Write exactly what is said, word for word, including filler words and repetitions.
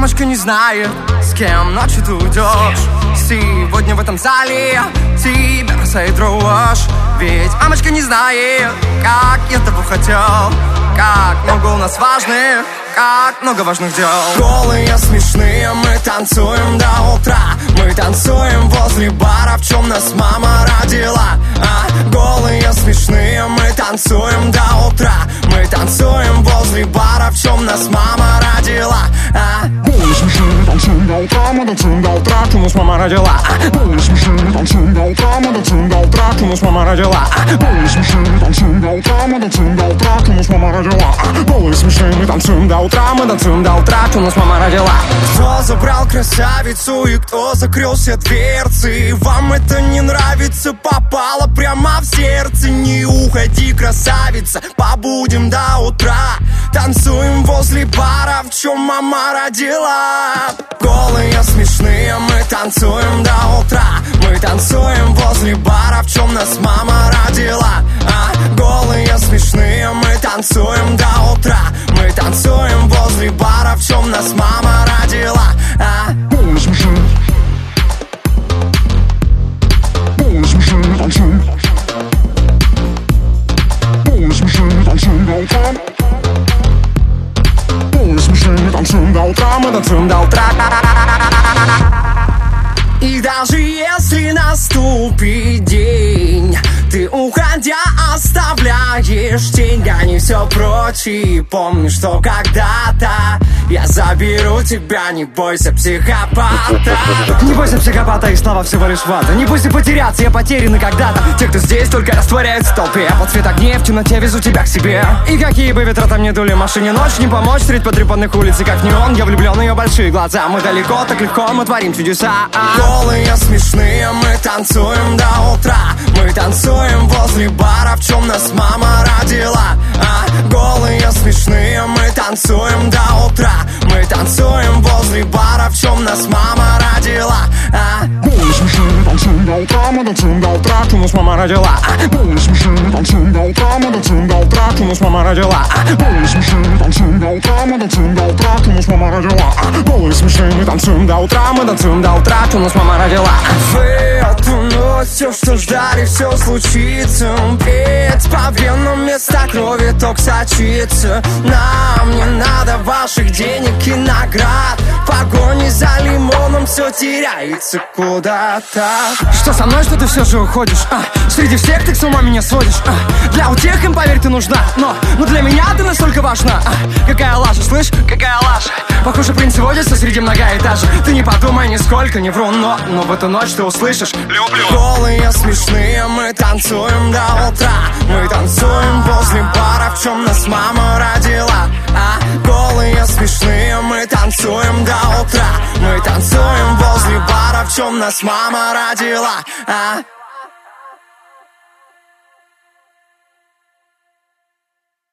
мамочка не знает, с кем ночью ты уйдешь. Сегодня в этом зале тебя бросает дрожь. Ведь мамочка не знает, как я того хотел, как много у нас важных, как много важных дел. Голые, смешные, мы танцуем до утра. Мы танцуем возле бара, в чем нас мама родила. А? Голые, смешные, мы танцуем до утра. Мы танцуем возле бара, в чем нас мама родила. А? Голые, смешные, мы танцуем до утра. Мы танцуем до утра, в чем нас мама родила. Голые, смешные, мы танцуем до утра. Мы танцуем до утра, в чем нас мама родила. Голые, смешные, мы танцуем до утра. Мы танцуем до утра, в чем нас мама родила. Голые, смешные, мы танцуем до утра. Мы танцуем до утра, в чем нас мама родила. Кто забрал красавицу и кто закрыл все дверцы? Вам это не нравится, попало прямо в сердце. Не уходи, красавица, побудем до утра. Танцуем возле бара, в чем мама родила. Голые, смешные, мы танцуем до утра. Мы танцуем возле бара, в чем нас мама родила. А? Голые, смешные, мы танцуем до утра. Мы танцуем возле бара, в чем нас мама родила. А? Голые, смешные. Голые, смешные, мы танцуем. Голые, смешные, мы танцуем до утра. Голые, смешные, мы танцуем до утра. Мы танцуем до утра. И даже если наступит день, ты, уходя, оставляешь тень. Я не все прочь и помню, что когда-то я заберу тебя, не бойся психопата. Не бойся психопата, и слава всего лишь вата. Не бойся потеряться, я потерян когда-то. Те, кто здесь, только растворяются в толпе. Под цвет огней в темноте везу тебя к себе. И какие бы ветра там ни дули, машине ночь не помочь. Средь потрепанных улиц, и как неон, я влюблен в ее большие глаза. Мы далеко, так легко, мы творим чудеса. Голые, смешные, мы танцуем до утра. Мы танцуем возле бара, в чем нас мама родила. А? Голые, смешные, мы танцуем до утра. Мы танцуем возле бара, в чем нас мама родила. А? Голые, смешные, мы танцуем до утра. Мы танцуем до утра, в чем нас мама родила. Голые, смешные, мы танцуем до утра. Мы танцуем до утра, в чем нас мама родила. Голые, смешные, мы танцуем до утра. Мы танцуем до утра, в чем нас мама родила. Голые, смешные, мы танцуем до утра. Мы танцуем до утра, в чем нас мама родила. В эту ночь все, что ждали, все случится. Ведь по венам вместо крови ток сочится. Нам не надо ваших денег и наград. В погоне за лимоном все теряется куда-то. Что со мной, что ты все же уходишь? А? Среди всех ты с ума меня сводишь. А? Для утех им, поверь, ты нужна. Но, но для меня ты настолько важна. А? Какая лажа, слышь, какая лажа. Похоже, принц водится среди многоэтажек. Ты не подумай нисколько, не вру, но, но в эту ночь ты услышишь: люблю. Голые, смешные, мы танцуем до утра. Мы танцуем возле бара, в чем нас мама родила. А? Голые, смешные, мы танцуем до утра. Мы танцуем возле бара, в чем нас мама родила. А?